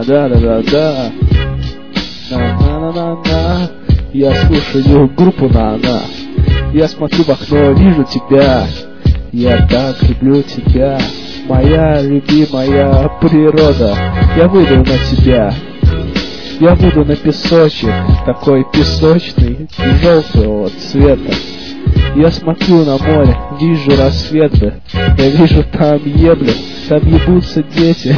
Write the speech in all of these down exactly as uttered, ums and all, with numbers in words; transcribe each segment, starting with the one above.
на, да-да-да-да. На-на-на-на-на. Я слушаю группу на-на. Я смотрю в окно, вижу тебя. Я так люблю тебя. Моя любимая природа. Я выйду на тебя. Я буду на песочек, такой песочный, желтого цвета. Я смотрю на море, вижу рассветы. Я вижу там еблю, там ебутся дети.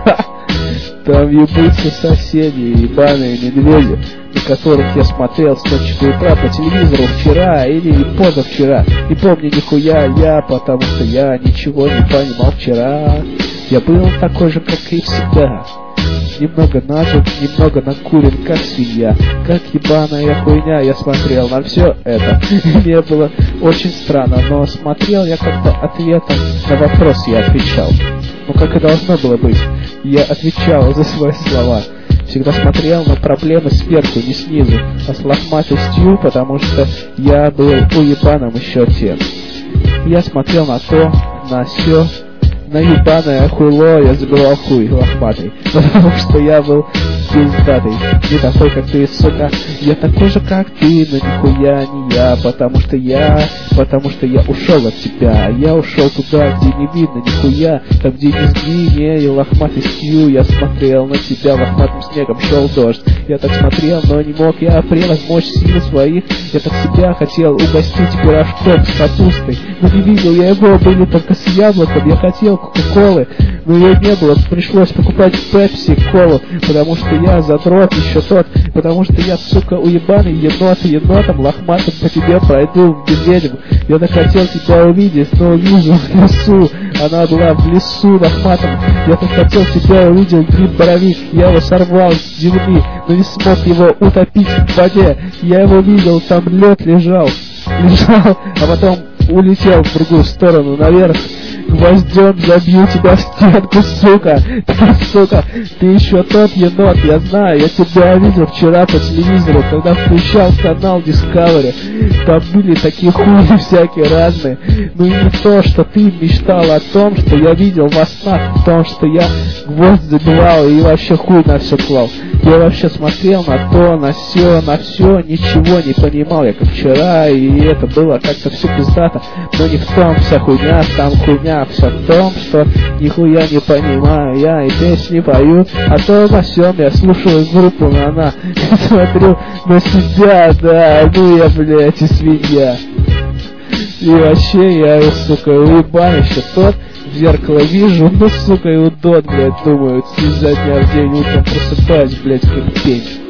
Там ебутся соседи, ебаные медведи, на которых я смотрел с ночи до утра по телевизору вчера или позавчера. Не помню нихуя я, потому что я ничего не понимал вчера. Я был такой же, как и всегда. Немного нажит, немного накурен, как свинья, как ебаная хуйня. Я смотрел на все это. Мне было очень странно, но смотрел я как-то ответом на вопрос я отвечал. Ну как и должно было быть. Я отвечал за свои слова. Всегда смотрел на проблемы сверху, не снизу, а с лохматостью, потому что я был уебаном еще тем. Я смотрел на то, на сё, на ебаное хуйло, я забивал хуй лохматый, потому что я был пиздатый, не такой, как ты, сука. Я такой же, как ты, но нихуя не я, потому что я, потому что я ушел от тебя. Я ушел туда, где не видно нихуя, там, где низги, не, и лохматостью. Я смотрел на тебя, лохматым снегом шел дождь. Я так смотрел, но не мог я превозмочь силы своих. Я так себя хотел угостить пирожком с капустой, но не видел я его, были только с яблоком. Я хотел кока-колы, но ее не было, пришлось покупать пепси, колу, потому что я задрот еще тот, потому что я, сука, уебаный енот, енотом лохматым по тебе пройду в медведем. Я так хотел тебя увидеть, но увижу в лесу, она была в лесу лохматом. Я так хотел тебя увидеть, гриб-боровик, я его сорвал с земли, но не смог его утопить в воде. Я его видел, там лед лежал, лежал, а потом улетел в другую сторону, наверх. Гвоздем забью тебя в стенку, сука. Ты, сука, ты еще тот енот, я знаю. Я тебя видел вчера по телевизору, когда включал канал Discovery. Там были такие хуйни всякие разные. Ну и не то, что ты мечтал о том, что я видел во снах, в том, что я гвоздь забивал и вообще хуй на все клал. Я вообще смотрел на то, на все, на все, ничего не понимал, я как вчера, и это было как-то все пиздато. Но не в том вся хуйня, там хуйня, все в том, что нихуя не понимаю я, и песни пою, а то во всем я слушаю группу на-на, и смотрю на себя, да, ну я, блядь, и свинья. И вообще я, сука, уебан еще тот. В зеркало вижу, ну, сука, и удот, блядь, думаю, изо дня в день утром просыпаюсь, блядь, как пень.